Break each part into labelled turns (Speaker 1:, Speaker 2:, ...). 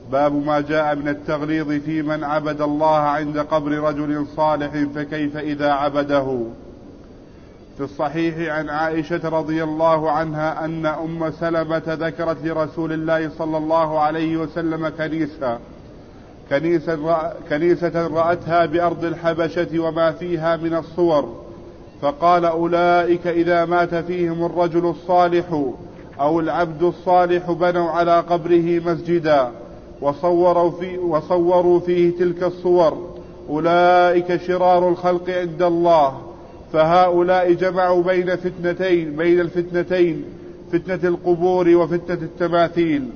Speaker 1: باب ما جاء من التغليظ في من عبد الله عند قبر رجل صالح فكيف إذا عبده. في الصحيح عن عائشة رضي الله عنها أن أم سلمة ذكرت لرسول الله صلى الله عليه وسلم كنيسة رأتها بأرض الحبشة وما فيها من الصور، فقال: أولئك إذا مات فيهم الرجل الصالح أو العبد الصالح بنوا على قبره مسجدا وصوروا فيه تلك الصور، أولئك شرار الخلق عند الله. فهؤلاء جمعوا بين الفتنتين، فتنة القبور وفتنة التماثيل.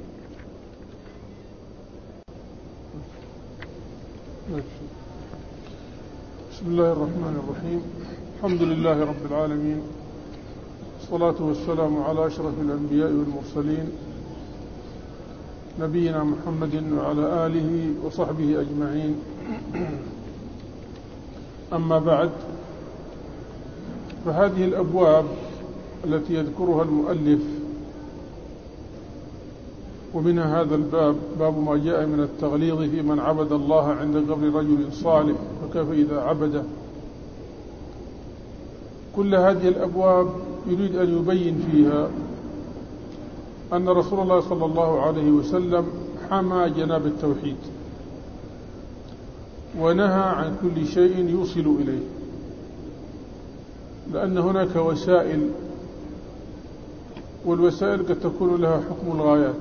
Speaker 2: بسم الله الرحمن الرحيم. الحمد لله رب العالمين، الصلاة والسلام على أشرف الأنبياء والمرسلين، نبينا محمد وعلى آله وصحبه أجمعين. أما بعد، فهذه الأبواب التي يذكرها المؤلف ومنها هذا الباب، باب ما جاء من التغليظ في من عبد الله عند قبر رجل صالح فكيف إذا عبده. كل هذه الأبواب يريد أن يبين فيها أن رسول الله صلى الله عليه وسلم حمى جناب التوحيد ونهى عن كل شيء يوصل إليه، لأن هناك وسائل، والوسائل قد تكون لها حكم الغايات.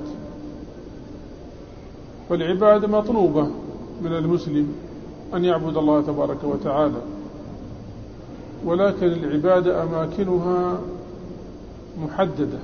Speaker 2: فالعبادة مطلوبة من المسلم أن يعبد الله تبارك وتعالى، ولكن العبادة أماكنها محددة.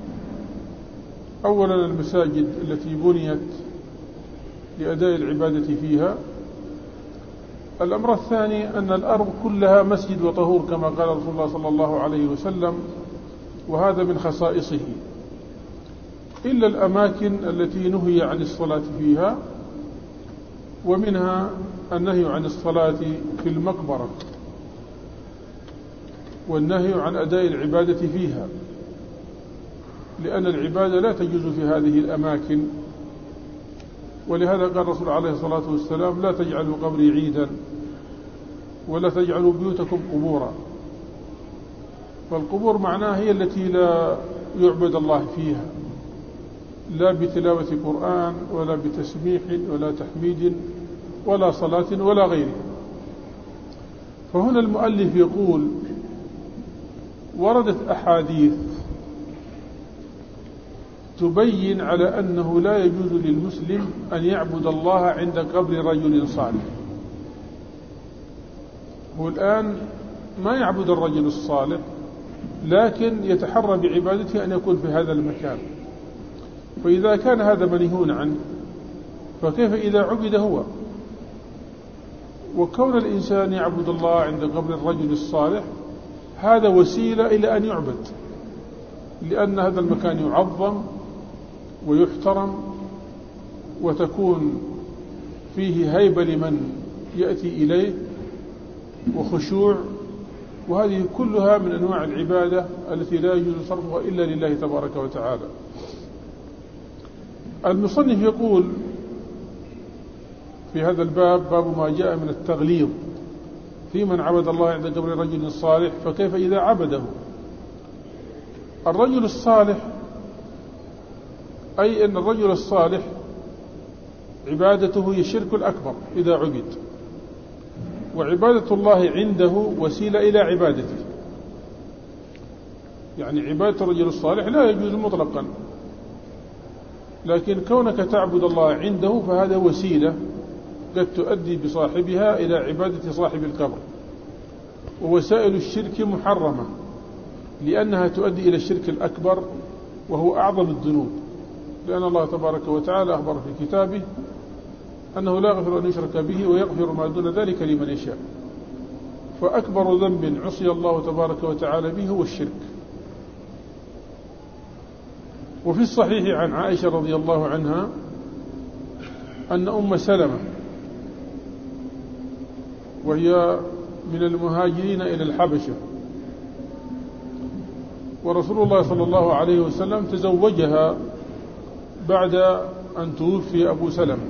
Speaker 2: أولا المساجد التي بنيت لأداء العبادة فيها. الأمر الثاني أن الأرض كلها مسجد وطهور كما قال رسول الله صلى الله عليه وسلم، وهذا من خصائصه، إلا الأماكن التي نهي عن الصلاة فيها، ومنها النهي عن الصلاة في المقبرة والنهي عن أداء العبادة فيها، لأن العبادة لا تجوز في هذه الأماكن. ولهذا قال الرسول عليه الصلاة والسلام: لا تجعلوا قبري عيدا ولا تجعلوا بيوتكم قبورا. فالقبور معناها هي التي لا يعبد الله فيها، لا بتلاوة قرآن ولا بتسبيح ولا تحميد ولا صلاة ولا غيره. فهنا المؤلف يقول: وردت أحاديث تبين على أنه لا يجوز للمسلم أن يعبد الله عند قبر رجل صالح. هو الآن ما يعبد الرجل الصالح، لكن يتحرى بعبادته أن يكون في هذا المكان. فإذا كان هذا منهون عنه، فكيف إذا عبد هو؟ وكون الإنسان يعبد الله عند قبر الرجل الصالح هذا وسيلة إلى أن يعبد، لأن هذا المكان يعظم ويحترم وتكون فيه هيبة لمن يأتي إليه وخشوع، وهذه كلها من أنواع العبادة التي لا يجوز صرفها إلا لله تبارك وتعالى. المصنف يقول في هذا الباب: باب ما جاء من التغليظ في من عبد الله عند قبر رجل صالح فكيف إذا عبده. الرجل الصالح، أي أن الرجل الصالح عبادته هي الشرك الأكبر إذا عبد، وعبادة الله عنده وسيلة إلى عبادته. يعني عبادة الرجل الصالح لا يجوز مطلقا، لكن كونك تعبد الله عنده فهذا وسيلة قد تؤدي بصاحبها إلى عبادة صاحب القبر. ووسائل الشرك محرمة لأنها تؤدي إلى الشرك الأكبر وهو أعظم الذنوب، لأن الله تبارك وتعالى أخبر في كتابه أنه لا يغفر أن يشرك به ويغفر ما دون ذلك لمن يشاء. فأكبر ذنب عصي الله تبارك وتعالى به هو الشرك. وفي الصحيح عن عائشة رضي الله عنها أن أم سلمة، وهي من المهاجرين إلى الحبشة، ورسول الله صلى الله عليه وسلم تزوجها بعد أن توفي أبو سلمة،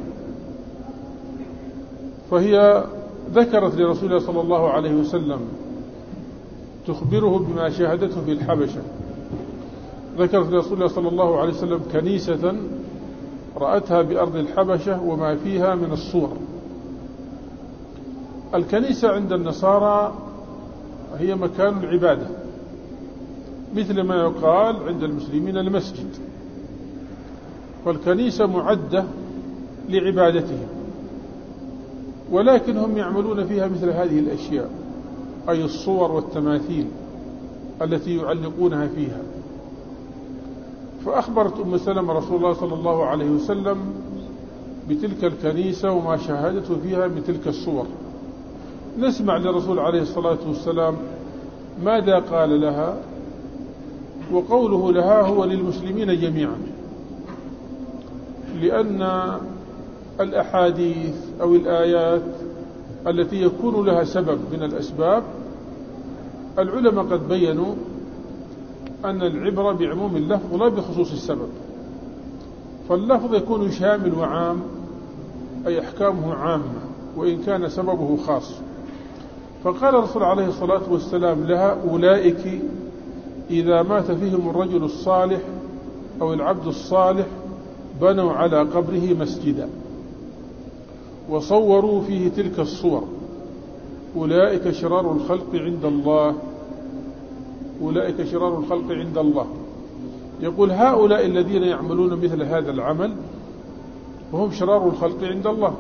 Speaker 2: فهي ذكرت لرسول الله صلى الله عليه وسلم تخبره بما شاهدته في الحبشة. ذكرت لرسول الله صلى الله عليه وسلم كنيسة رأتها بأرض الحبشة وما فيها من الصور. الكنيسة عند النصارى هي مكان العبادة، مثل ما يقال عند المسلمين المسجد، فالكنيسة معدة لعبادتهم، ولكن هم يعملون فيها مثل هذه الأشياء، أي الصور والتماثيل التي يعلقونها فيها. فأخبرت أم سلمة رسول الله صلى الله عليه وسلم بتلك الكنيسة وما شاهدته فيها من تلك الصور. نسمع للرسول عليه الصلاة والسلام ماذا قال لها، وقوله لها هو للمسلمين جميعا، لأن الأحاديث أو الآيات التي يكون لها سبب من الأسباب، العلماء قد بيّنوا أن العبرة بعموم اللفظ لا بخصوص السبب، فاللفظ يكون شامل وعام، أي أحكامه عامة وإن كان سببه خاص. فقال الرسول عليه الصلاة والسلام لها أولئك إذا مات فيهم الرجل الصالح أو العبد الصالح بنوا على قبره مسجدا وصوروا فيه تلك الصور، أولئك شرار الخلق عند الله، أولئك شرار الخلق عند الله. يقول هؤلاء الذين يعملون مثل هذا العمل وهم شرار الخلق عند الله.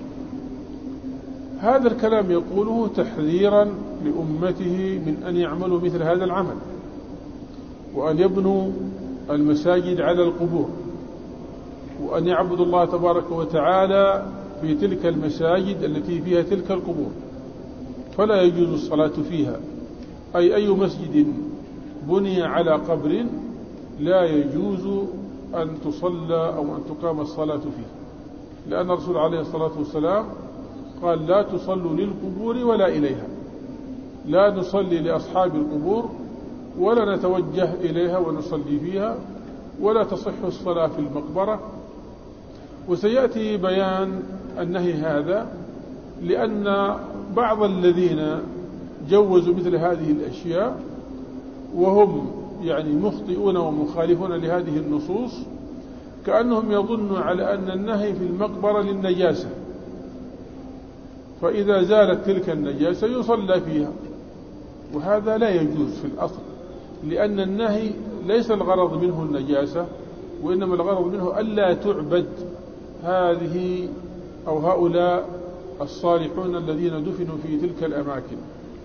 Speaker 2: هذا الكلام يقوله تحذيرا لأمته من أن يعملوا مثل هذا العمل، وأن يبنوا المساجد على القبور، وأن يعبدوا الله تبارك وتعالى في تلك المساجد التي فيها تلك القبور، فلا يجوز الصلاة فيها. أي مسجد بني على قبر لا يجوز أن تصلى أو أن تقام الصلاة فيه، لأن الرسول عليه الصلاة والسلام قال لا تصلوا للقبور ولا إليها، لا نصلي لأصحاب القبور ولا نتوجه إليها ونصلي فيها، ولا تصح الصلاة في المقبرة. وسيأتي بيان النهي هذا، لأن بعض الذين جوزوا مثل هذه الأشياء وهم يعني مخطئون ومخالفون لهذه النصوص، كأنهم يظنوا على أن النهي في المقبرة للنجاسة، فإذا زالت تلك النجاسة يصلى فيها، وهذا لا يجوز في الأصل، لأن النهي ليس الغرض منه النجاسة، وإنما الغرض منه ألا تعبد هذه أو هؤلاء الصالحون الذين دفنوا في تلك الأماكن.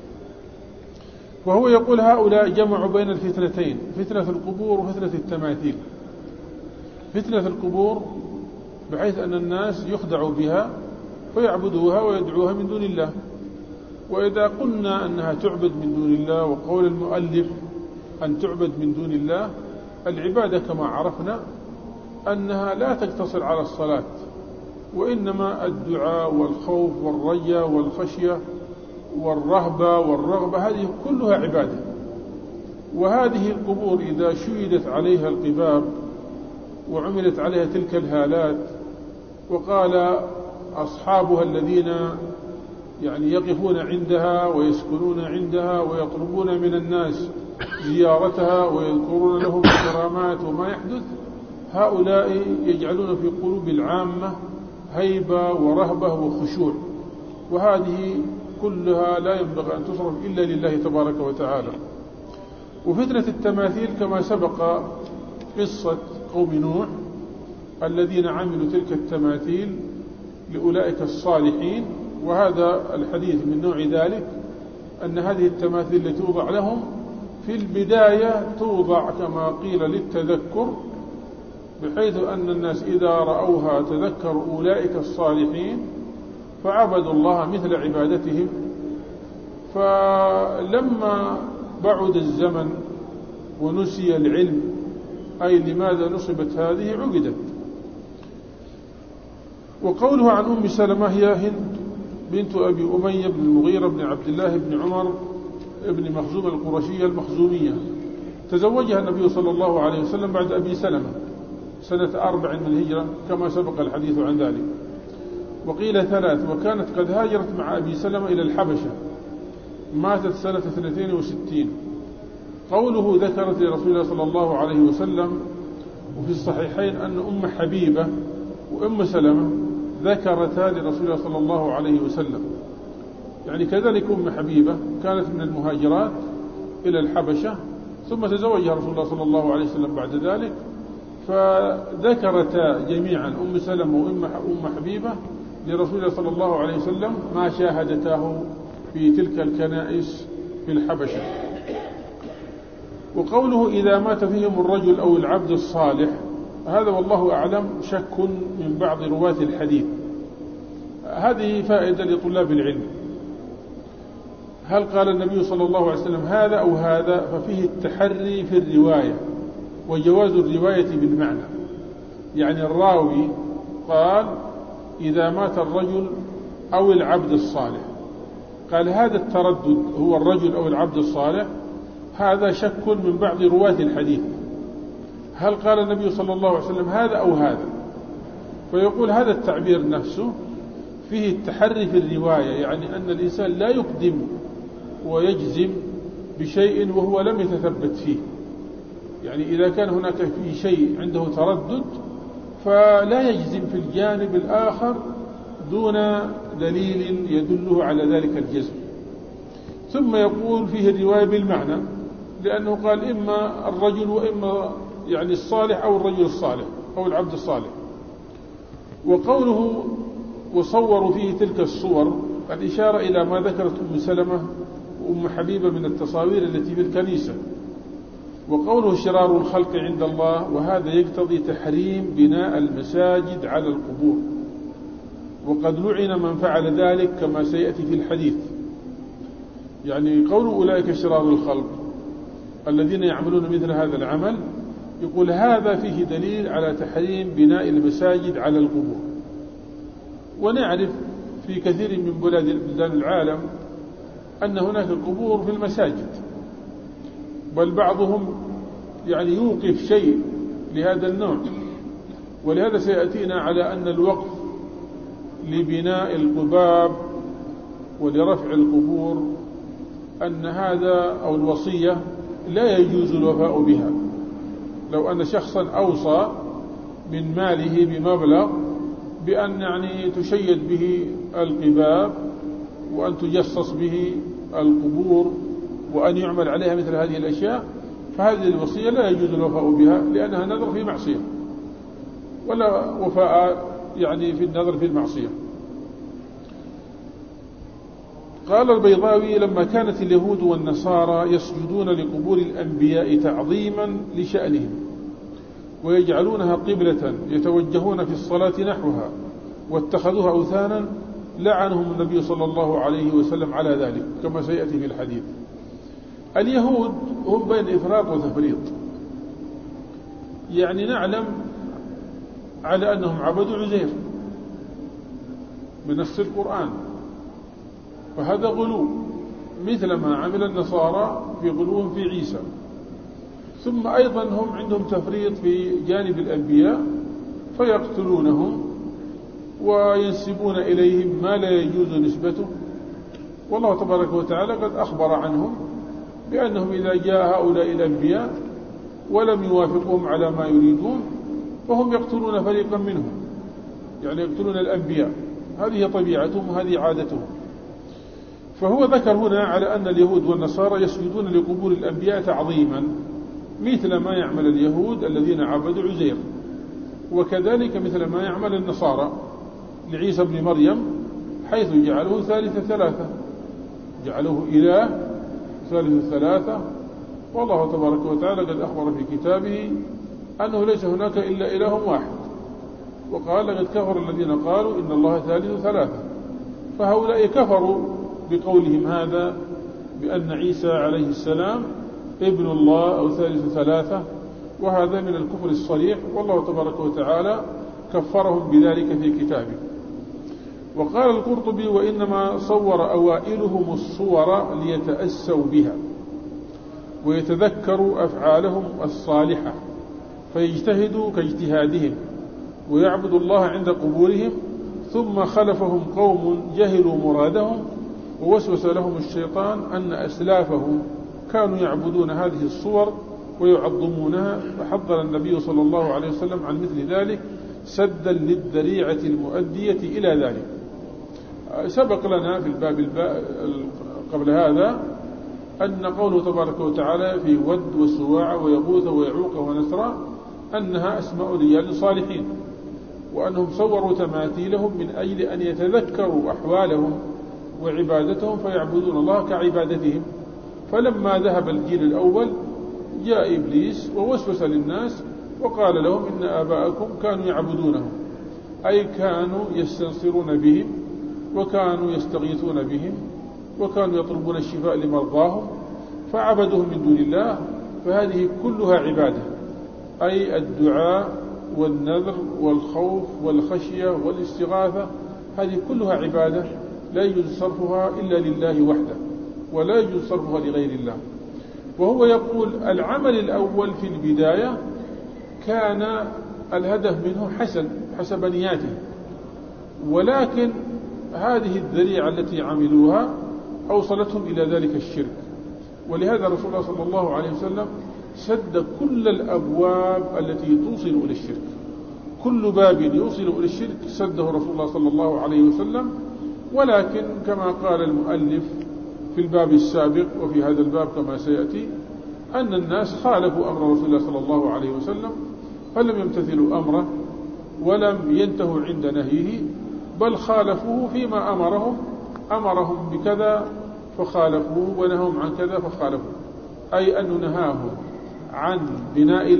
Speaker 2: وهو يقول هؤلاء جمعوا بين الفتنتين، فتنة القبور وفتنة التماثيل. فتنة القبور بحيث أن الناس يخدعوا بها فيعبدوها ويدعوها من دون الله، وإذا قلنا أنها تعبد من دون الله، وقول المؤلف أن تعبد من دون الله، العبادة كما عرفنا أنها لا تقتصر على الصلاة، وإنما الدعاء والخوف والرجاء والخشية والرهبة والرغبة، هذه كلها عبادة. وهذه القبور إذا شيدت عليها القباب وعملت عليها تلك الهالات، وقال أصحابها الذين يعني يقفون عندها ويسكنون عندها ويطلبون من الناس زيارتها ويذكرون لهم الكرامات وما يحدث، هؤلاء يجعلون في قلوب العامة هيبة ورهبة وخشوع، وهذه كلها لا ينبغي أن تصرف إلا لله تبارك وتعالى. وفتنة التماثيل كما سبق قصة قوم نوح الذين عملوا تلك التماثيل لأولئك الصالحين، وهذا الحديث من نوع ذلك، أن هذه التماثيل التي توضع لهم في البداية توضع كما قيل للتذكر، بحيث أن الناس إذا رأوها تذكروا أولئك الصالحين فعبدوا الله مثل عبادتهم. فلما بعد الزمن ونسي العلم، أي لماذا نصبت هذه، عبدت. وقوله عن أم سلمة هي هند بنت أبي أمية بن المغيرة بن عبد الله بن عمر بن مخزوم القرشية المخزومية، تزوجها النبي صلى الله عليه وسلم بعد أبي سلمة سنة 4 من الهجرة كما سبق الحديث عن ذلك، وقيل 3، وكانت قد هاجرت مع أبي سلمة إلى الحبشة، ماتت سنة 62. قوله ذكرت لرسول الله صلى الله عليه وسلم، وفي الصحيحين أن أم حبيبة وأم سلمة ذكرتا لرسول الله صلى الله عليه وسلم، يعني كذلك أم حبيبة كانت من المهاجرات إلى الحبشة، ثم تزوجها رسول الله صلى الله عليه وسلم بعد ذلك، فذكرتا جميعا أم سلمة وأم حبيبة لرسول الله صلى الله عليه وسلم ما شاهدتاه في تلك الكنائس في الحبشة. وقوله إذا مات فيهم الرجل أو العبد الصالح، هذا والله أعلم شك من بعض رواة الحديث. هذه فائدة لطلاب العلم، هل قال النبي صلى الله عليه وسلم هذا أو هذا؟ ففيه التحري في الرواية وجواز الرواية بالمعنى، يعني الراوي قال إذا مات الرجل أو العبد الصالح، قال هذا التردد هو الرجل أو العبد الصالح، هذا شك من بعض رواة الحديث، هل قال النبي صلى الله عليه وسلم هذا أو هذا؟ فيقول هذا التعبير نفسه فيه التحري في الرواية، يعني أن الإنسان لا يقدم ويجزم بشيء وهو لم يتثبت فيه، يعني إذا كان هناك في شيء عنده تردد فلا يجزم في الجانب الآخر دون دليل يدله على ذلك الجزم. ثم يقول فيه الرواية بالمعنى، لأنه قال إما الرجل وإما يعني الصالح أو الرجل الصالح أو العبد الصالح. وقوله وصوروا فيه تلك الصور الإشارة إلى ما ذكرت أم سلمة وأم حبيبة من التصاوير التي في الكنيسة. وقوله شرار الخلق عند الله، وهذا يقتضي تحريم بناء المساجد على القبور، وقد لعن من فعل ذلك كما سيأتي في الحديث. يعني قول أولئك شرار الخلق الذين يعملون مثل هذا العمل، يقول هذا فيه دليل على تحريم بناء المساجد على القبور. ونعرف في كثير من بلدان العالم أن هناك قبور في المساجد، بل بعضهم يعني يوقف شيء لهذا النوع. ولهذا سيأتينا على أن الوقف لبناء القباب ولرفع القبور أن هذا أو الوصية لا يجوز الوفاء بها. لو أن شخصا أوصى من ماله بمبلغ بأن يعني تشيد به القباب وأن تجصص به القبور وأن يعمل عليها مثل هذه الأشياء، فهذه الوصية لا يجوز الوفاء بها، لأنها نذر في معصية، ولا وفاء يعني في النذر في المعصية. قال البيضاوي لما كانت اليهود والنصارى يسجدون لقبور الأنبياء تعظيما لشأنهم ويجعلونها قبلة يتوجهون في الصلاة نحوها واتخذوها أوثانا، لعنهم النبي صلى الله عليه وسلم على ذلك كما سيأتي في الحديث. اليهود هم بين إفراط وتفريط، يعني نعلم على أنهم عبدوا عزير بنص القرآن، فهذا غلو مثل ما عمل النصارى في غلوهم في عيسى. ثم أيضا هم عندهم تفريط في جانب الأنبياء، فيقتلونهم وينسبون إليهم ما لا يجوز نسبته، والله تبارك وتعالى قد أخبر عنهم بأنهم إذا جاء هؤلاء الأنبياء ولم يوافقهم على ما يريدون فهم يقتلون فريقا منهم، يعني يقتلون الأنبياء، هذه طبيعتهم وهذه عادتهم. فهو ذكر هنا على أن اليهود والنصارى يسجدون لقبور الأنبياء تعظيما مثل ما يعمل اليهود الذين عبدوا عزير، وكذلك مثل ما يعمل النصارى لعيسى بن مريم، حيث جعلوه ثالث ثلاثة، جعلوه إله ثالث ثلاثة. والله تبارك وتعالى قد أخبر في كتابه أنه ليس هناك إلا إله واحد، وقال لقد كفر الذين قالوا إن الله ثالث ثلاثة. فهؤلاء كفروا بقولهم هذا بأن عيسى عليه السلام ابن الله أو ثالث ثلاثة، وهذا من الكفر الصريح، والله تبارك وتعالى كفرهم بذلك في كتابه. وقال القرطبي وإنما صور أوائلهم الصور ليتأسوا بها ويتذكروا أفعالهم الصالحة، فيجتهدوا كاجتهادهم ويعبدوا الله عند قبورهم، ثم خلفهم قوم جهلوا مرادهم ووسوس لهم الشيطان أن أسلافهم كانوا يعبدون هذه الصور ويعظمونها، فحذر النبي صلى الله عليه وسلم عن مثل ذلك سدا للذريعة المؤدية إلى ذلك. سبق لنا في الباب قبل هذا أن قوله تبارك وتعالى في ود وسواع ويغوث ويعوق ونسرا أنها أسماء رجال صالحين، وأنهم صوروا تماثيلهم من أجل أن يتذكروا أحوالهم وعبادتهم فيعبدون الله كعبادتهم. فلما ذهب الجيل الأول جاء إبليس ووسوس للناس وقال لهم إن آباءكم كانوا يعبدونهم، أي كانوا يستنصرون بهم وكانوا يستغيثون بهم وكانوا يطلبون الشفاء لمرضاهم فعبدوهم من دون الله. فهذه كلها عبادة، أي الدعاء والنذر والخوف والخشية والاستغاثة، هذه كلها عبادة لا يجوز صرفها إلا لله وحده ولا يجوز صرفها لغير الله. وهو يقول العمل الأول في البداية كان الهدف منه حسب نياته، ولكن هذه الذريعة التي عملوها أوصلتهم إلى ذلك الشرك. ولهذا رسول الله صلى الله عليه وسلم سد كل الأبواب التي توصل إلى الشرك، كل باب يوصل إلى الشرك سده رسول الله صلى الله عليه وسلم. ولكن كما قال المؤلف في الباب السابق وفي هذا الباب كما سيأتي أن الناس خالفوا أمر رسول الله صلى الله عليه وسلم فلم يمتثلوا أمره ولم ينتهوا عند نهيه، بل خالفوه فيما أمرهم بكذا فخالفوه ونههم عن كذا فخالفوه، أي أنه نهاهم عن بناء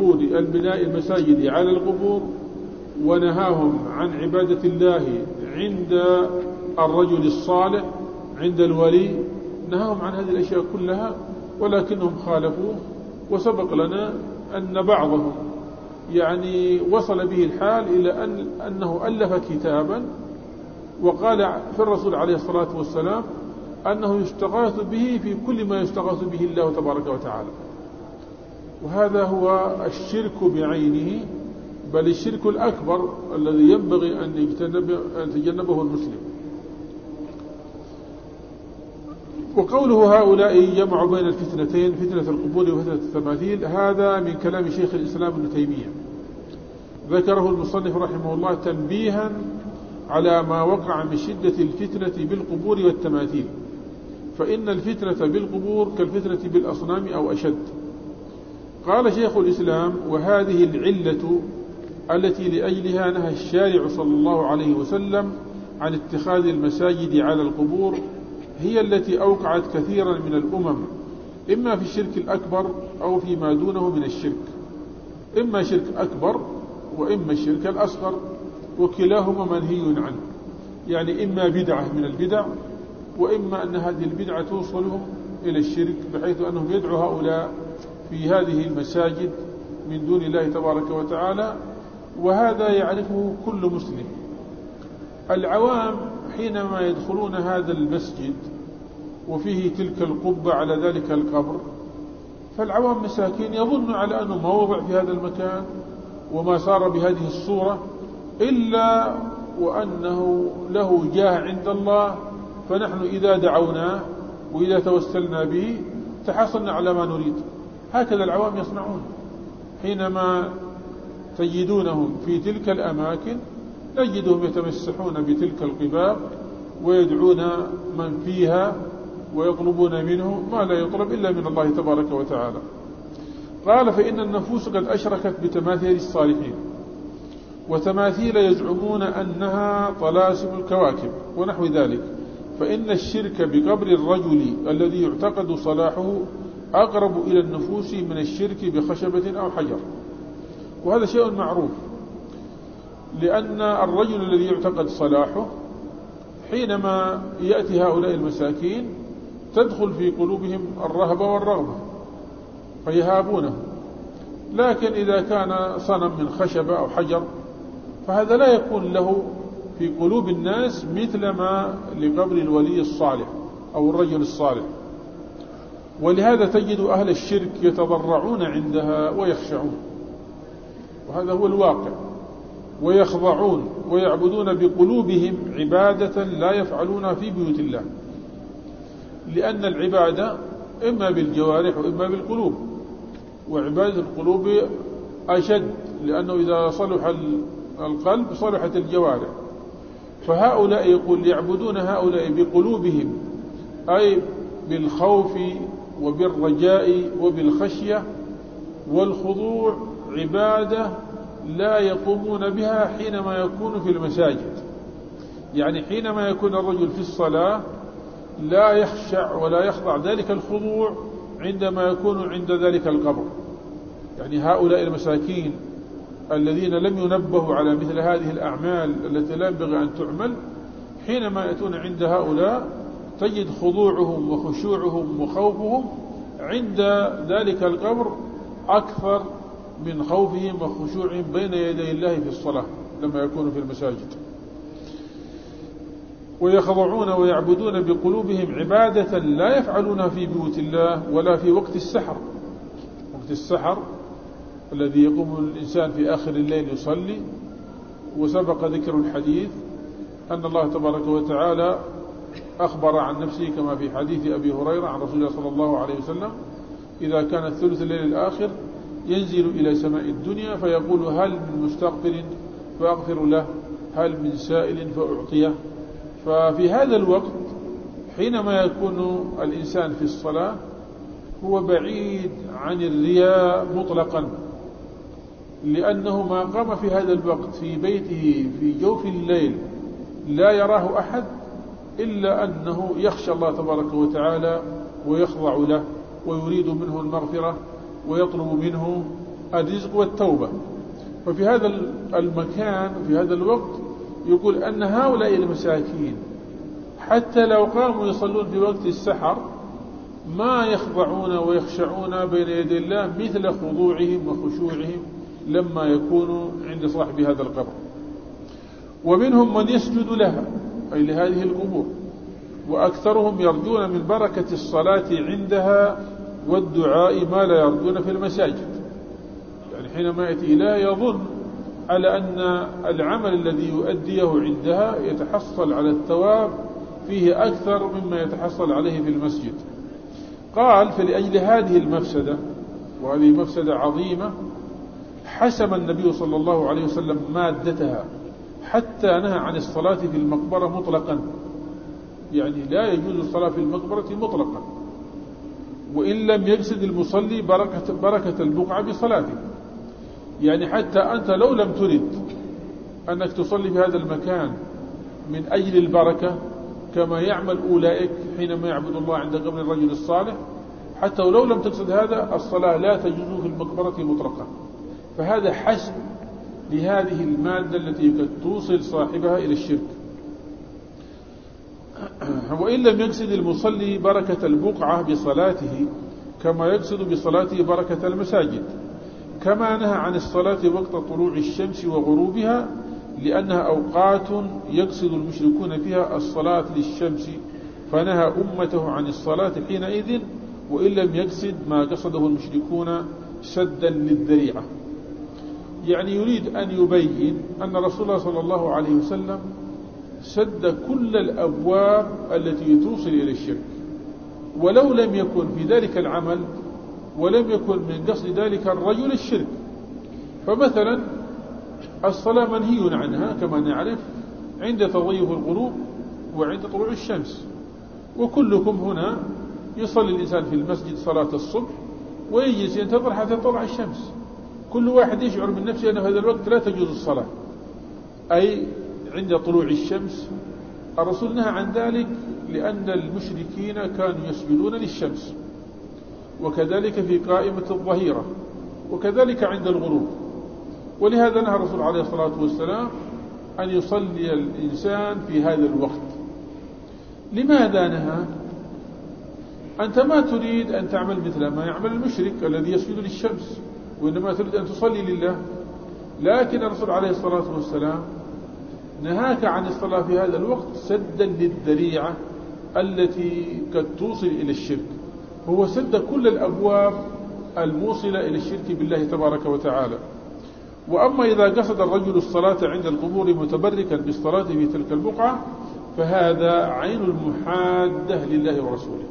Speaker 2: المساجد على القبور، ونهاهم عن عبادة الله عند الرجل الصالح عند الولي، نهاهم عن هذه الأشياء كلها ولكنهم خالفوه. وسبق لنا أن بعضهم يعني وصل به الحال إلى أنه ألف كتابا وقال في الرسول عليه الصلاة والسلام أنه يستغاث به في كل ما يستغاث به الله تبارك وتعالى، وهذا هو الشرك بعينه، بل الشرك الأكبر الذي ينبغي أن يتجنبه المسلم. وقوله هؤلاء جمعوا بين الفتنتين، فتنة القبور وفتنة التماثيل، هذا من كلام شيخ الإسلام ابن تيمية، ذكره المصنف رحمه الله تنبيها على ما وقع من شدة الفتنة بالقبور والتماثيل، فإن الفتنة بالقبور كالفتنة بالأصنام أو أشد. قال شيخ الإسلام: وهذه العلة التي لأجلها نهى الشارع صلى الله عليه وسلم عن اتخاذ المساجد على القبور هي التي أوقعت كثيرا من الأمم، إما في الشرك الأكبر أو فيما دونه من الشرك، إما شرك أكبر وإما الشرك الأصغر، وكلاهما منهي عنه، يعني إما بدعة من البدع وإما أن هذه البدعة توصلهم إلى الشرك، بحيث أنهم يدعو هؤلاء في هذه المساجد من دون الله تبارك وتعالى. وهذا يعرفه كل مسلم. العوام حينما يدخلون هذا المسجد وفيه تلك القبة على ذلك القبر، فالعوام مساكين يظن على أنه موضع في هذا المكان وما صار بهذه الصورة إلا وأنه له جاه عند الله، فنحن إذا دعوناه وإذا توسلنا به تحصلنا على ما نريد. هكذا العوام يصنعون حينما تجدونهم في تلك الأماكن، نجدهم يتمسحون بتلك القباب ويدعون من فيها ويطلبون منه ما لا يطلب إلا من الله تبارك وتعالى. قال: فإن النفوس قد أشركت بتماثيل الصالحين، وتماثيل يزعمون أنها طلاسم الكواكب ونحو ذلك، فإن الشرك بقبر الرجل الذي يعتقد صلاحه أقرب إلى النفوس من الشرك بخشبة أو حجر. وهذا شيء معروف، لأن الرجل الذي يعتقد صلاحه حينما يأتي هؤلاء المساكين تدخل في قلوبهم الرهبة والرغبة فيهابونه، لكن إذا كان صنم من خشبة أو حجر فهذا لا يكون له في قلوب الناس مثل ما لقبر الولي الصالح أو الرجل الصالح. ولهذا تجد أهل الشرك يتضرعون عندها ويخشعون، وهذا هو الواقع. ويخضعون ويعبدون بقلوبهم عبادة لا يفعلونها في بيوت الله، لأن العبادة إما بالجوارح وإما بالقلوب، وعبادة القلوب أشد، لأنه إذا صلح القلب صلحت الجوارح. فهؤلاء يقول يعبدون هؤلاء بقلوبهم، أي بالخوف وبالرجاء وبالخشية، والخضوع عبادة لا يقومون بها حينما يكون في المساجد. يعني حينما يكون الرجل في الصلاة لا يخشع ولا يخضع ذلك الخضوع عندما يكون عند ذلك القبر. يعني هؤلاء المساكين الذين لم ينبهوا على مثل هذه الأعمال التي لا ينبغي أن تعمل، حينما يأتون عند هؤلاء تجد خضوعهم وخشوعهم وخوفهم عند ذلك القبر أكثر من خوفهم وخشوعهم بين يدي الله في الصلاة لما يكونوا في المساجد. ويخضعون ويعبدون بقلوبهم عبادة لا يفعلونها في بيوت الله ولا في وقت السحر. وقت السحر الذي يقوم الإنسان في آخر الليل يصلي، وسبق ذكر الحديث أن الله تبارك وتعالى أخبر عن نفسه كما في حديث أبي هريرة عن رسول الله صلى الله عليه وسلم: إذا كانت ثلث الليل الآخر ينزل إلى سماء الدنيا فيقول: هل من مستغفر فأغفر له، هل من سائل فأعطيه. ففي هذا الوقت حينما يكون الإنسان في الصلاة هو بعيد عن الرياء مطلقا، لأنه ما قام في هذا الوقت في بيته في جوف الليل لا يراه أحد إلا أنه يخشى الله تبارك وتعالى ويخضع له ويريد منه المغفرة ويطلب منه الرزق والتوبة. ففي هذا المكان في هذا الوقت يقول أن هؤلاء المساكين حتى لو قاموا يصلون في وقت السحر ما يخضعون ويخشعون بين يدي الله مثل خضوعهم وخشوعهم لما يكونوا عند صاحب هذا القبر. ومنهم من يسجد لها، أي لهذه القبور، وأكثرهم يرجون من بركة الصلاة عندها والدعاء ما لا يرجون في المساجد. يعني حينما يأتي إليها يظن على أن العمل الذي يؤديه عندها يتحصل على الثواب فيه أكثر مما يتحصل عليه في المسجد. قال: فلأجل هذه المفسدة، وهذه مفسدة عظيمة، حسم النبي صلى الله عليه وسلم مادتها حتى نهى عن الصلاة في المقبرة مطلقا. يعني لا يجوز الصلاة في المقبرة مطلقا، وإن لم يقصد المصلي بركة البقعة بصلاته. يعني حتى أنت لو لم ترد أنك تصلي في هذا المكان من أجل البركة كما يعمل أولئك حينما يعبد الله عند قبر الرجل الصالح، حتى ولو لم تقصد هذا الصلاة لا تجوز في المقبرة مطلقا. فهذا حسم لهذه المادة التي قد توصل صاحبها إلى الشرك. وإن لم يقصد المصلي بركة البقعة بصلاته كما يقصد بصلاته بركة المساجد، كما نهى عن الصلاة وقت طلوع الشمس وغروبها، لأنها أوقات يقصد المشركون فيها الصلاة للشمس، فنهى أمته عن الصلاة حينئذ، وإن لم يقصد ما قصده المشركون سدا للذريعة. يعني يريد أن يبين أن رسول الله صلى الله عليه وسلم سد كل الأبواب التي توصل إلى الشرك، ولو لم يكن في ذلك العمل ولم يكن من قصد ذلك الرجل الشرك. فمثلا الصلاة منهي عنها كما نعرف عند تضيف الغروب وعند طلوع الشمس، وكلكم هنا يصلي الإنسان في المسجد صلاة الصبح ويجلس ينتظر حتى تطلع الشمس. كل واحد يشعر من نفسه أن في هذا الوقت لا تجوز الصلاة، أي عند طلوع الشمس. الرسول نهى عن ذلك لأن المشركين كانوا يسجدون للشمس، وكذلك في قائمة الظهيرة، وكذلك عند الغروب. ولهذا نهى الرسول عليه الصلاة والسلام أن يصلي الإنسان في هذا الوقت. لماذا نهى؟ أنت ما تريد أن تعمل مثل ما يعمل المشرك الذي يسجد للشمس، وإنما تريد أن تصلي لله. لكن الرسول عليه الصلاة والسلام نهاك عن الصلاة في هذا الوقت سدا للذريعة التي قد توصل إلى الشرك. هو سد كل الأبواب الموصلة إلى الشرك بالله تبارك وتعالى. وأما إذا قصد الرجل الصلاة عند القبور متبركا بالصلاة في تلك البقعة فهذا عين المحادة لله ورسوله.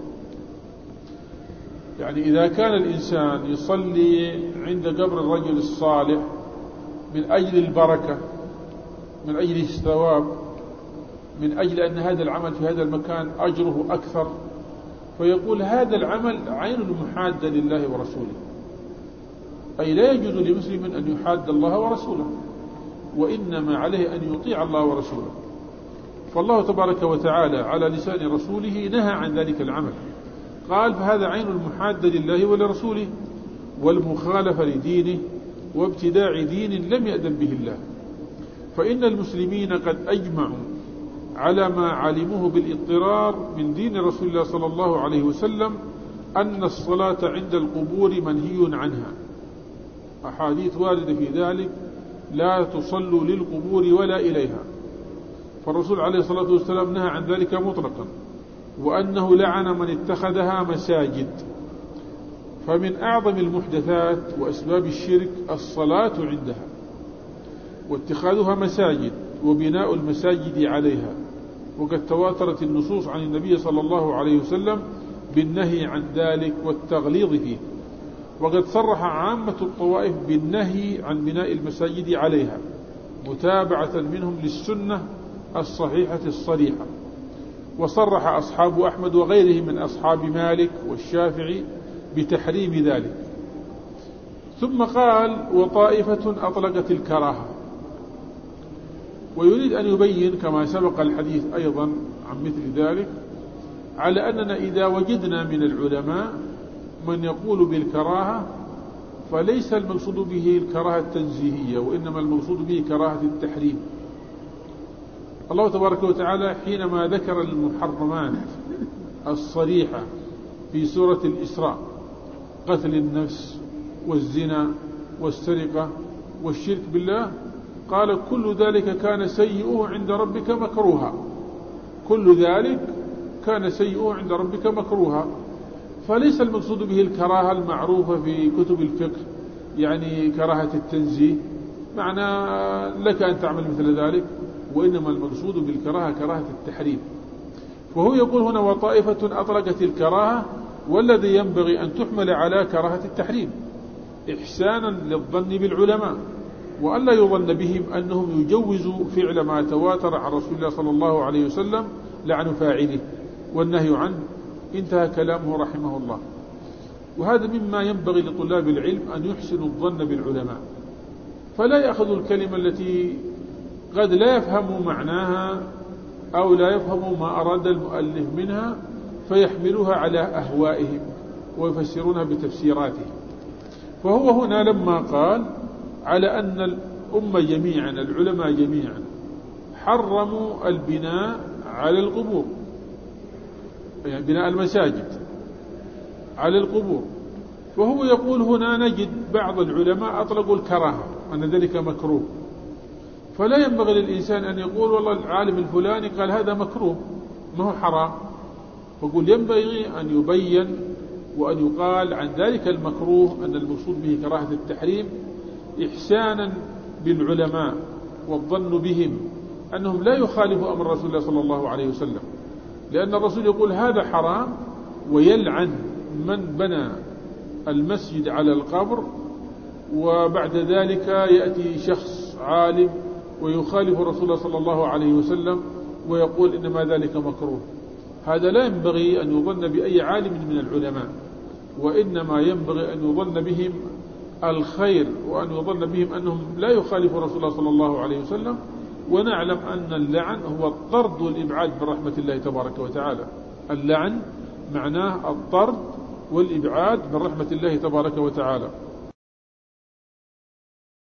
Speaker 2: يعني إذا كان الإنسان يصلي عند قبر الرجل الصالح من أجل البركة، من أجل الثواب، من أجل أن هذا العمل في هذا المكان أجره أكثر، فيقول هذا العمل عين المحادة لله ورسوله، أي لا يجوز لمسلم أن يحاد الله ورسوله، وإنما عليه أن يطيع الله ورسوله. فالله تبارك وتعالى على لسان رسوله نهى عن ذلك العمل، قال فهذا عين المحادة لله ولرسوله والمخالفة لدينه وابتداع دين لم يأذن به الله. فإن المسلمين قد أجمعوا على ما علموه بالاضطرار من دين رسول الله صلى الله عليه وسلم أن الصلاة عند القبور منهي عنها، أحاديث واردة في ذلك: لا تصلوا للقبور ولا إليها. فالرسول عليه الصلاة والسلام نهى عن ذلك مطلقا، وأنه لعن من اتخذها مساجد. فمن أعظم المحدثات وأسباب الشرك الصلاة عندها واتخاذها مساجد وبناء المساجد عليها، وقد تواترت النصوص عن النبي صلى الله عليه وسلم بالنهي عن ذلك والتغليظ فيه، وقد صرح عامة الطوائف بالنهي عن بناء المساجد عليها متابعة منهم للسنة الصحيحة الصريحة. وصرح أصحاب أحمد وغيرهم من أصحاب مالك والشافعي بتحريم ذلك. ثم قال: وطائفة أطلقت الكراهة. ويريد أن يبين كما سبق الحديث أيضا عن مثل ذلك على أننا إذا وجدنا من العلماء من يقول بالكراهة فليس المقصود به الكراهة التنزيهية، وإنما المقصود به كراهة التحريم. الله تبارك وتعالى حينما ذكر المحرمات الصريحة في سورة الإسراء: قتل النفس والزنا والسرقة والشرك بالله، قال: كل ذلك كان سيئه عند ربك مكروها. كل ذلك كان سيئه عند ربك مكروها. فليس المقصود به الكراهة المعروفة في كتب الفقه، يعني كراهة التنزيه، معنى لك أن تعمل مثل ذلك، وإنما المقصود بالكراهة كراهة التحريم. وهو يقول هنا: وطائفة أطلقت الكراهة، والذي ينبغي أن تحمل على كراهة التحريم إحسانا للظن بالعلماء، وألا يظن بهم أنهم يجوزوا فعل ما تواتر عن رسول الله صلى الله عليه وسلم لعن فاعله والنهي عنه. انتهى كلامه رحمه الله. وهذا مما ينبغي لطلاب العلم أن يحسنوا الظن بالعلماء، فلا يأخذوا الكلمة التي قد لا يفهموا معناها أو لا يفهموا ما أراد المؤلف منها فيحملوها على أهوائهم ويفسرونها بتفسيراتهم. فهو هنا لما قال على أن الأمة جميعا، العلماء جميعا، حرموا البناء على القبور، يعني بناء المساجد على القبور، وهو يقول هنا نجد بعض العلماء أطلقوا الكراهة أن ذلك مكروه. فلا ينبغي للإنسان أن يقول والله العالم الفلاني قال هذا مكروه ما هو حرام، فقل ينبغي أن يبين وأن يقال عن ذلك المكروه أن المقصود به كراهة التحريم إحسانا بالعلماء والظن بهم أنهم لا يخالفوا أمر رسول الله صلى الله عليه وسلم، لأن الرسول يقول هذا حرام ويلعن من بنى المسجد على القبر، وبعد ذلك يأتي شخص عالم ويخالف رسول الله صلى الله عليه وسلم ويقول إنما ذلك مكروه. هذا لا ينبغي أن يظن بأي عالم من العلماء، وإنما ينبغي أن يظن بهم الخير وأن يظن بهم أنهم لا يخالفوا رسول الله صلى الله عليه وسلم. ونعلم أن اللعن هو الطرد والإبعاد من رحمة الله تبارك وتعالى. اللعن معناه الطرد والإبعاد من رحمة الله تبارك وتعالى.